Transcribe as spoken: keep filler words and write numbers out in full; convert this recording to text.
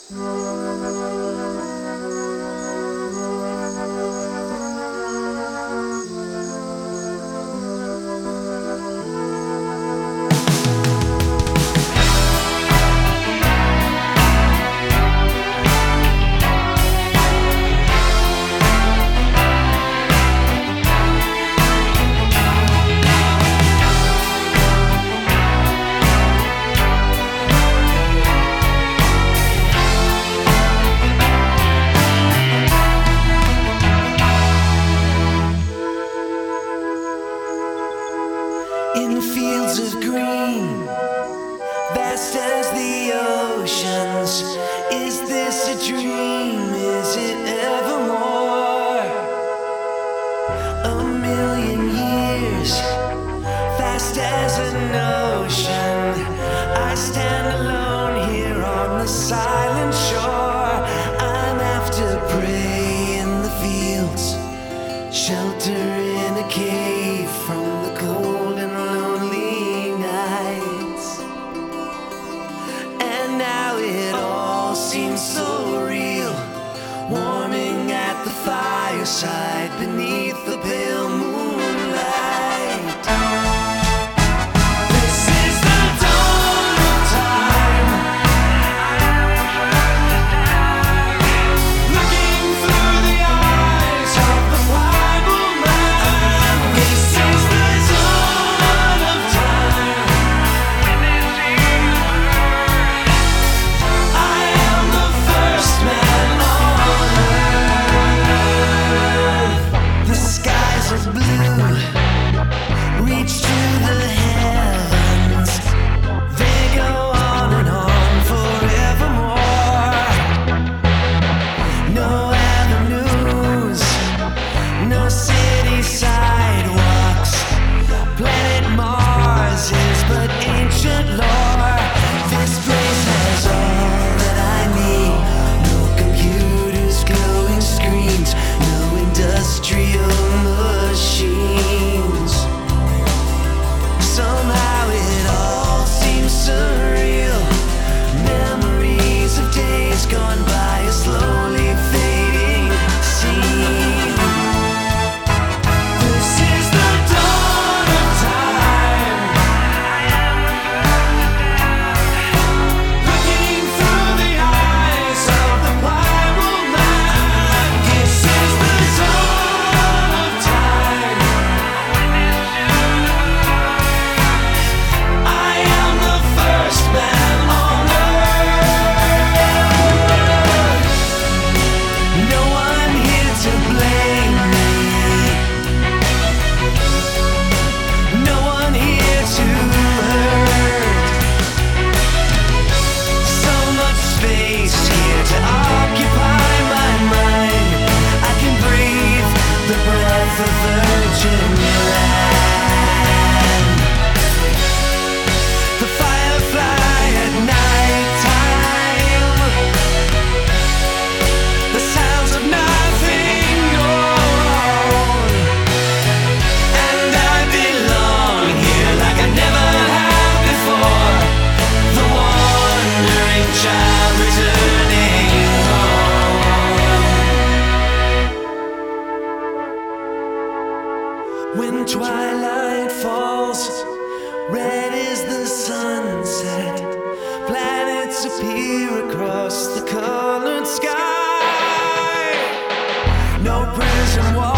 In fields of green, vast as the oceans, is this a dream? Is it evermore? A million years, fast as an ocean, I stand alone here on the silent shore. I'm after prey in the fields, shelter in a cave from the cold and lonely nights. And now it all seems so real, warming at the fireside beneath the pale moonlight. This is the dawn of time, looking through the eyes of the primal man. This is the dawn of time. I am the first man on earth. The skies are blue, reach to the heavens. They go on and on forevermore. No avenues, no city sidewalks. Planet Mars is but ancient lore. This place has all that I need. No computers, glowing screens, no industrial machines. Somehow it all seems surreal. Memories of days gone by, a slowly fading scene. This is the dawn of time, looking through the eyes of the primal man. This is the dawn of time. I am the first man on earth. No one here to blame me, no one here to hurt. So much space here to occupy my mind. I can breathe the breath of virgin land. The firefly at nighttime, the sounds of nothing known. And I belong here like I never have before. The wandering child returning home. When twilight falls, red is the sunset. Planets appear across the colored sky. No prison wall.